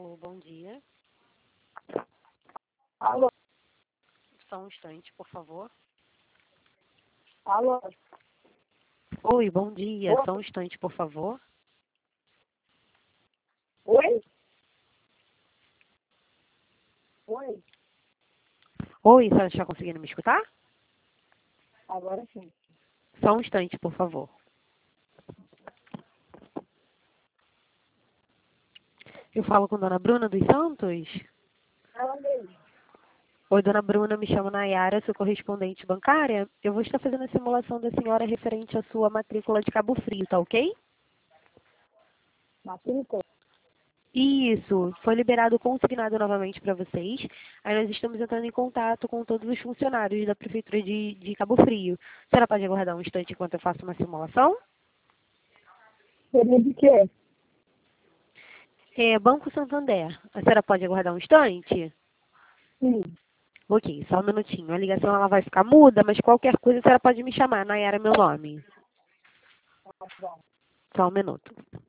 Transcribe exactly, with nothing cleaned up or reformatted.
Alô, bom dia. Alô, Só um instante, por favor. alô, Oi, bom dia. Oi. Só um instante, por favor. oi? Oi, Oi, a senhora está conseguindo me escutar? agora sim. Só um instante, por favor. Eu falo com Dona Bruna dos Santos? Ela mesmo. Oi, Dona Bruna, me chamo Nayara, sou correspondente bancária. Eu vou estar fazendo a simulação da senhora referente à sua matrícula de Cabo Frio, tá ok? Matrícula. Isso, foi liberado consignado novamente para vocês. Aí nós estamos entrando em contato com todos os funcionários da Prefeitura de, de Cabo Frio. A senhora pode aguardar um instante enquanto eu faço uma simulação? Seria de quê? É, Banco Santander. A senhora pode aguardar um instante? Sim. Ok, só um minutinho. A ligação ela vai ficar muda, mas qualquer coisa a senhora pode me chamar. Nayara é meu nome. Tá bom. Só um minuto.